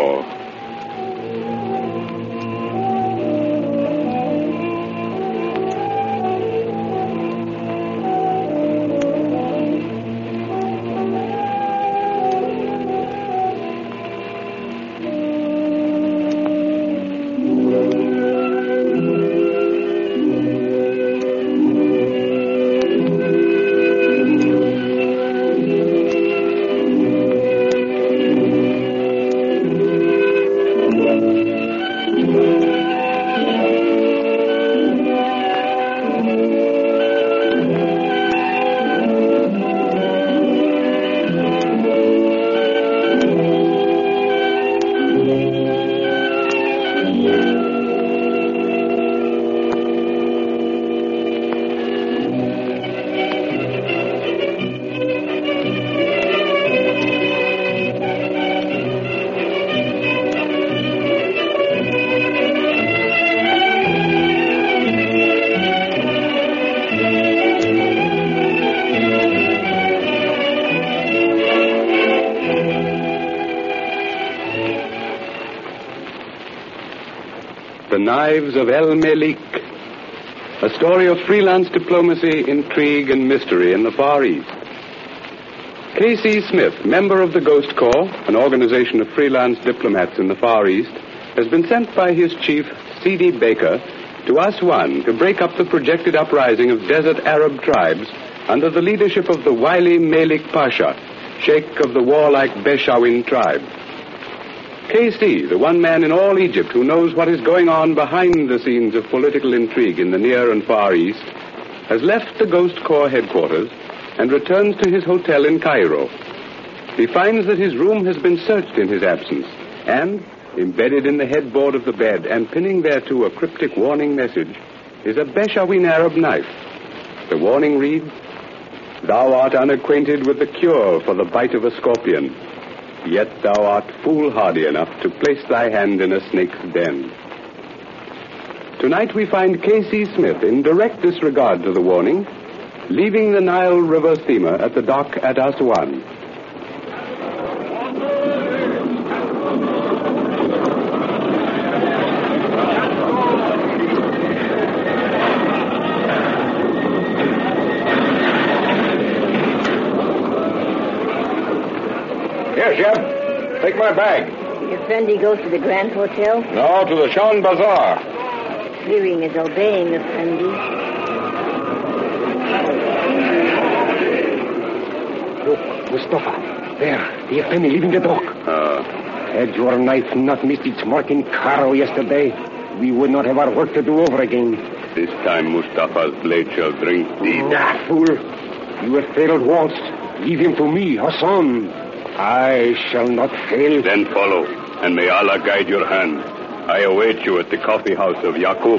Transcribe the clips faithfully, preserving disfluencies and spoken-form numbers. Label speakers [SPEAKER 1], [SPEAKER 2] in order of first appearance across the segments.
[SPEAKER 1] Corps. The Knives of El Melik, a story of freelance diplomacy, intrigue, and mystery in the Far East. K C. Smith, member of the Ghost Corps, an organization of freelance diplomats in the Far East, has been sent by his chief, C D. Baker, to Aswan to break up the projected uprising of desert Arab tribes under the leadership of the wily Malik Pasha, sheikh of the warlike Beshawin tribe. K C, the one man in all Egypt who knows what is going on behind the scenes of political intrigue in the Near and Far East, has left the Ghost Corps headquarters and returns to his hotel in Cairo. He finds that his room has been searched in his absence, and, embedded in the headboard of the bed and pinning thereto a cryptic warning message, is a Beshawin Arab knife. The warning reads, "Thou art unacquainted with the cure for the bite of a scorpion. Yet thou art foolhardy enough to place thy hand in a snake's den." Tonight we find K C. Smith, in direct disregard to the warning, leaving the Nile River steamer at the dock at Aswan.
[SPEAKER 2] Here, Chef. Take my bag.
[SPEAKER 3] The Effendi goes to the Grand Hotel?
[SPEAKER 2] No, to the Shan Bazaar.
[SPEAKER 3] Hearing is obeying, Effendi.
[SPEAKER 4] Look, Mustafa. There, the Effendi leaving the dock.
[SPEAKER 1] Uh,
[SPEAKER 4] Had your knife not missed its mark in Cairo yesterday, we would not have our work to do over again.
[SPEAKER 1] this time Mustafa's blade shall drink deep.
[SPEAKER 4] Nah, fool. You have failed once. Leave him to me, Hassan. I shall not fail.
[SPEAKER 1] Then follow, and may Allah guide your hand. I await you at the coffee house of Yaqub.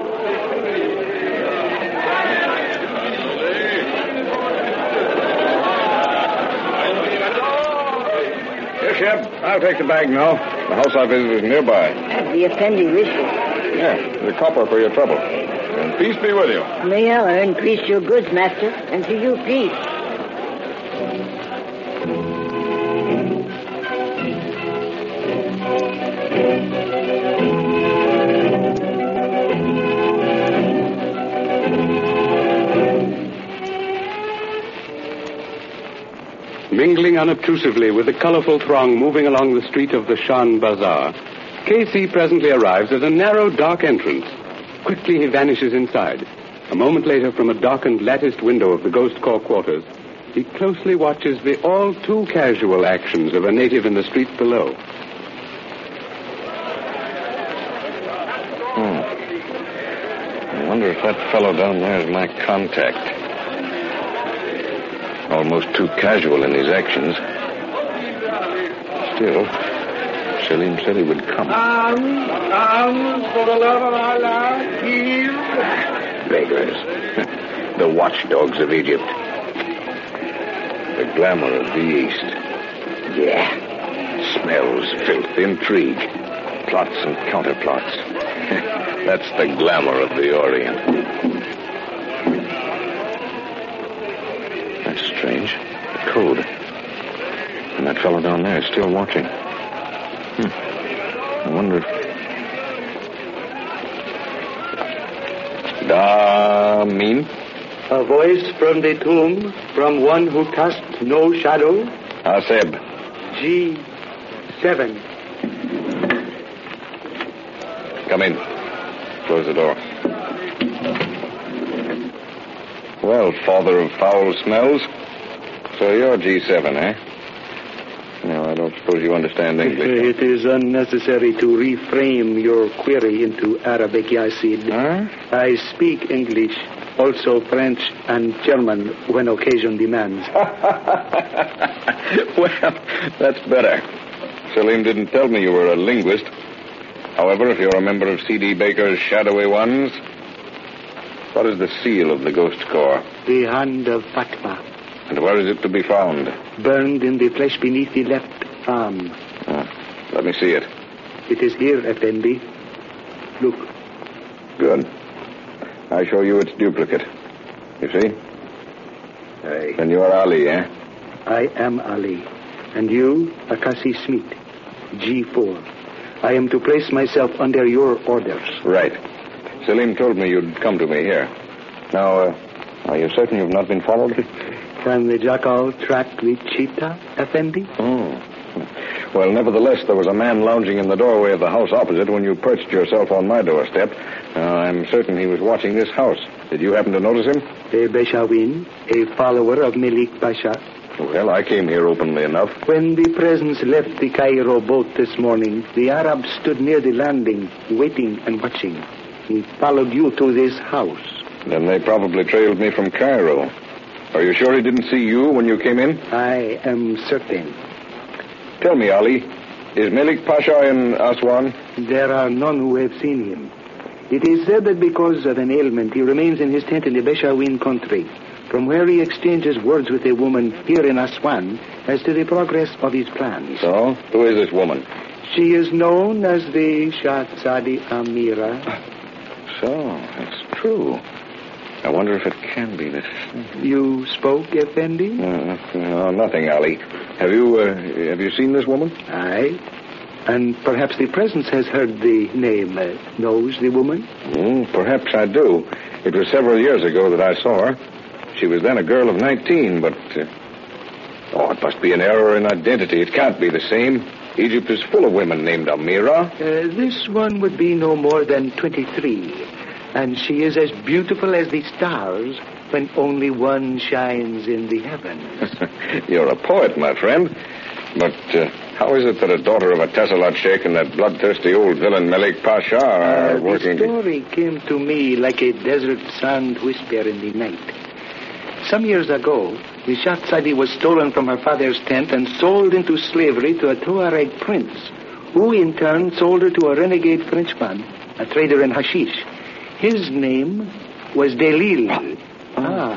[SPEAKER 2] Yes, Shep. I'll take the bag now. The house I visited is nearby.
[SPEAKER 3] As the Effendi wishes.
[SPEAKER 2] Yeah, the copper for your trouble. And peace be with you.
[SPEAKER 3] May Allah increase your goods, master, and to you peace.
[SPEAKER 1] Mingling unobtrusively with the colorful throng moving along the street of the Shan Bazaar, K C presently arrives at a narrow, dark entrance. Quickly he vanishes inside. A moment later, from a darkened, latticed window of the Ghost Corps quarters, he closely watches the all-too-casual actions of a native in the street below.
[SPEAKER 2] Hmm. I wonder if that fellow down there is my contact. Almost too casual in his actions. Still, Salim said he would come.
[SPEAKER 5] Um, um, for the love of Allah, heal.
[SPEAKER 2] Beggars. The watchdogs of Egypt. The glamour of the East. Yeah. Smells, filth, intrigue. Plots and counterplots. That's the glamour of the Orient. That's strange. The code. And that fellow down there is still watching. Hmm. wonder if... Da mean?
[SPEAKER 1] A voice from the tomb, from one who casts no shadow.
[SPEAKER 2] Haseb.
[SPEAKER 1] G seven.
[SPEAKER 2] Come in. Close the door. Well, father of foul smells. So you're G seven, eh? No, I don't suppose you understand English.
[SPEAKER 1] It is unnecessary to reframe your query into Arabic, Yasid.
[SPEAKER 2] Huh?
[SPEAKER 1] I speak English, also French and German when occasion demands.
[SPEAKER 2] Well, that's better. Selim didn't tell me you were a linguist. However, if you're a member of C D Baker's shadowy ones, what is the seal of the Ghost Corps?
[SPEAKER 1] The hand of Fatma,
[SPEAKER 2] And where is it to be found?
[SPEAKER 1] burned in the flesh beneath the left arm.
[SPEAKER 2] Oh, let me see it.
[SPEAKER 1] It is here, Effendi. Look.
[SPEAKER 2] Good. I show you its duplicate. You see?
[SPEAKER 1] I,
[SPEAKER 2] Then you are Ali, eh?
[SPEAKER 1] I am Ali. And you, Akasi Smith, G four. I am to place myself under your orders.
[SPEAKER 2] Right. Selim told me you'd come to me here. Now, uh, are you certain you've not been followed?
[SPEAKER 1] Can the jackal track the cheetah, Effendi?
[SPEAKER 2] Oh. Well, nevertheless, there was a man lounging in the doorway of the house opposite when you perched yourself on my doorstep. Now, I'm certain he was watching this house. Did you happen to notice him?
[SPEAKER 1] A Beshawin, a follower of Melik Pasha.
[SPEAKER 2] Well, I came here openly enough.
[SPEAKER 1] When the presence left the Cairo boat this morning, the Arabs stood near the landing, waiting and watching. He followed you to this house.
[SPEAKER 2] Then they probably trailed me from Cairo. Are you sure he didn't see you when you came in?
[SPEAKER 1] I am certain.
[SPEAKER 2] Tell me, Ali, is Melik Pasha in Aswan?
[SPEAKER 1] There are none who have seen him. It is said that because of an ailment, he remains in his tent in the Beshawin country, from where he exchanges words with a woman here in Aswan as to the progress of his plans.
[SPEAKER 2] So, who is this woman?
[SPEAKER 1] She is known as the Shahzadi Amira.
[SPEAKER 2] So, it's true. I wonder if it can be this.
[SPEAKER 1] You spoke, Effendi?
[SPEAKER 2] Uh, no, nothing, Ali. Have you, uh, have you seen this woman?
[SPEAKER 1] Aye. And perhaps the presence has heard the name, uh, knows the woman?
[SPEAKER 2] Mm, perhaps I do. It was several years ago that I saw her. She was then a girl of nineteen, but... Uh, oh, it must be an error in identity. It can't be the same. Egypt is full of women named Amira.
[SPEAKER 1] Uh, this one would be no more than twenty-three. And she is as beautiful as the stars when only one shines in the heavens.
[SPEAKER 2] You're a poet, my friend. But uh, how is it that a daughter of a Tassalat Sheikh and that bloodthirsty old villain Melik Pasha are
[SPEAKER 1] Uh,
[SPEAKER 2] working...
[SPEAKER 1] the story came to me like a desert sand whisper in the night. Some years ago, the Shahzadi was stolen from her father's tent and sold into slavery to a Tuareg prince, who in turn sold her to a renegade Frenchman, a trader in hashish. His name was Delil. Ah,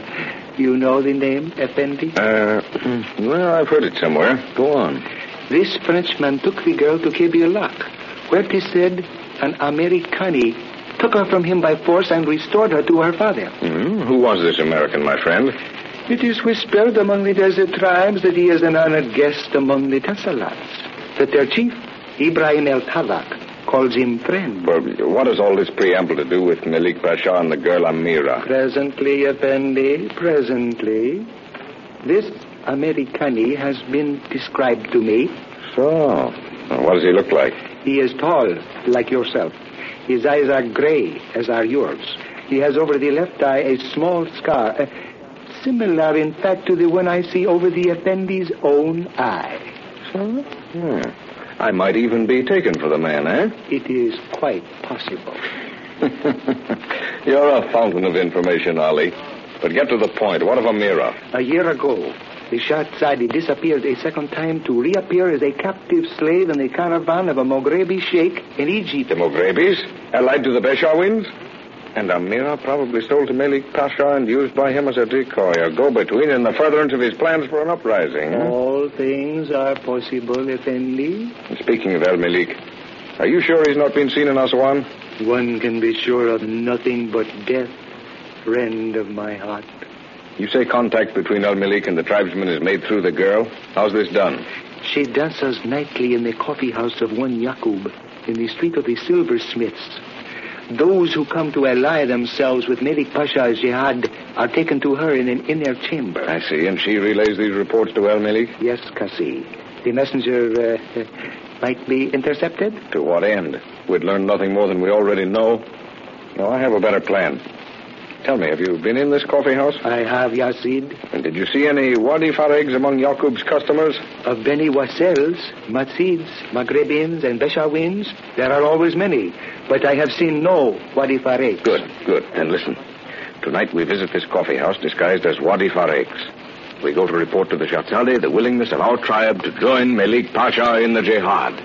[SPEAKER 1] you know the name, Effendi?
[SPEAKER 2] Uh, well, I've heard it somewhere. Go on.
[SPEAKER 1] This Frenchman took the girl to Kebialak, where it is said an Americani took her from him by force and restored her to her father.
[SPEAKER 2] Mm, who was this American, my friend?
[SPEAKER 1] It is whispered among the desert tribes that he is an honored guest among the Tassalats, that their chief, Ibrahim el-Tawak, calls him friend.
[SPEAKER 2] Well, what has all this preamble to do with Melik Pasha and the girl Amira?
[SPEAKER 1] Presently, Effendi, presently. This Americani has been described to me.
[SPEAKER 2] So, what does he look like?
[SPEAKER 1] He is tall, like yourself. His eyes are gray, as are yours. He has over the left eye a small scar, uh, similar, in fact, to the one I see over the Effendi's own eye.
[SPEAKER 2] So? Hmm. I might even be taken for the man, eh?
[SPEAKER 1] It is quite possible.
[SPEAKER 2] You're a fountain of information, Ali. But get to the point. What of Amira?
[SPEAKER 1] A year ago, the Shahzadi disappeared a second time to reappear as a captive slave in the caravan of a Moghrebi sheikh in Egypt.
[SPEAKER 2] The Moghrebis? Allied to the Beshawins? And Amira probably sold to Melik Pasha and used by him as a decoy, a go-between in the furtherance of his plans for an uprising. Huh?
[SPEAKER 1] All things are possible, Effendi.
[SPEAKER 2] Speaking of El Melik, are you sure he's not been seen in Aswan?
[SPEAKER 1] One can be sure of nothing but death, friend of my heart.
[SPEAKER 2] You say contact between El Melik and the tribesmen is made through the girl. How's this done?
[SPEAKER 1] She dances nightly in the coffee house of one Yaqub,
[SPEAKER 6] in the street of the silversmiths. Those who come to ally themselves with Melik Pasha's jihad are taken to her in an inner chamber.
[SPEAKER 2] I see, and she relays these reports to El Melik?
[SPEAKER 6] Yes, Kasi. The messenger uh, might be intercepted?
[SPEAKER 2] To what end? We'd learn nothing more than we already know. No, I have a better plan. Tell me, have you been in this coffee house?
[SPEAKER 6] I have, Yazid.
[SPEAKER 2] And did you see any Wadi Faregs among Yaqub's customers?
[SPEAKER 6] Of Beni Wassels, Matsids, Maghrebins, and Beshawins, there are always many. But I have seen no Wadi Faregs.
[SPEAKER 2] Good, good. Then listen. Tonight we visit this coffee house disguised as Wadi Faregs. We go to report to the Shahzade the willingness of our tribe to join Melik Pasha in the jihad.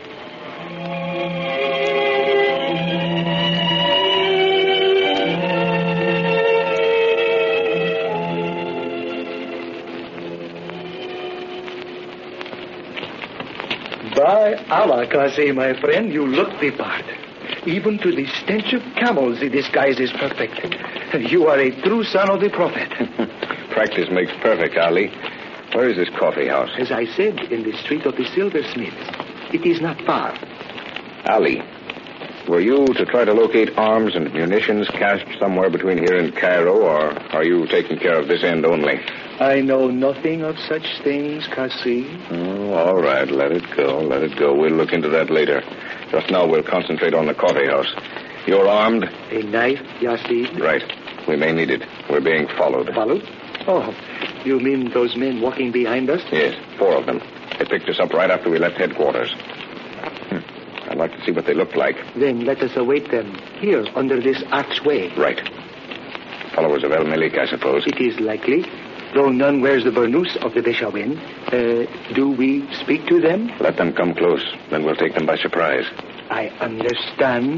[SPEAKER 6] By Allah, Kasi, my friend, you look the part. Even to the stench of camels, the disguise is perfect. You are a true son of the Prophet.
[SPEAKER 2] Practice makes perfect, Ali. Where is this coffee house?
[SPEAKER 6] As I said, in the street of the silversmiths. It is not far.
[SPEAKER 2] Ali, were you to try to locate arms and munitions cached somewhere between here and Cairo, or are you taking care of this end only?
[SPEAKER 6] I know nothing of such things, Kasi.
[SPEAKER 2] Oh, all right. Let it go. Let it go. We'll look into that later. Just now we'll concentrate on the coffee house. You're armed?
[SPEAKER 6] A knife, Yazid?
[SPEAKER 2] Right. We may need it. We're being followed.
[SPEAKER 6] Followed? Oh, you mean those men walking behind us?
[SPEAKER 2] Yes, four of them. They picked us up right after we left headquarters. Hmm. I'd like to see what they look like.
[SPEAKER 6] Then let us await them here under this archway.
[SPEAKER 2] Right. Followers of El Melik, I suppose.
[SPEAKER 6] It is likely. Though none wears the burnous of the Beshawin, uh, do we speak to them?
[SPEAKER 2] Let them come close. Then we'll take them by surprise.
[SPEAKER 6] I understand.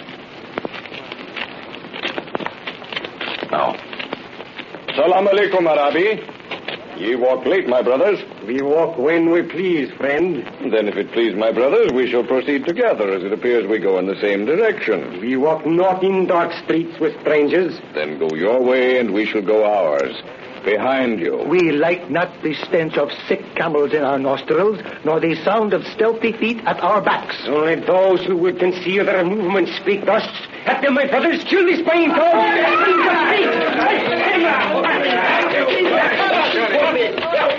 [SPEAKER 2] Now. Salam alaikum, Arabi. Ye walk late, my brothers.
[SPEAKER 4] We walk when we please, friend.
[SPEAKER 2] Then if it please my brothers, we shall proceed together, as it appears we go in the same direction.
[SPEAKER 4] We walk not in dark streets with strangers.
[SPEAKER 2] Then go your way, and we shall go ours. Behind you.
[SPEAKER 6] We like not the stench of sick camels in our nostrils, nor the sound of stealthy feet at our backs.
[SPEAKER 4] Only those who would conceal their movements speak thus. At them, my brothers, kill this spying dog!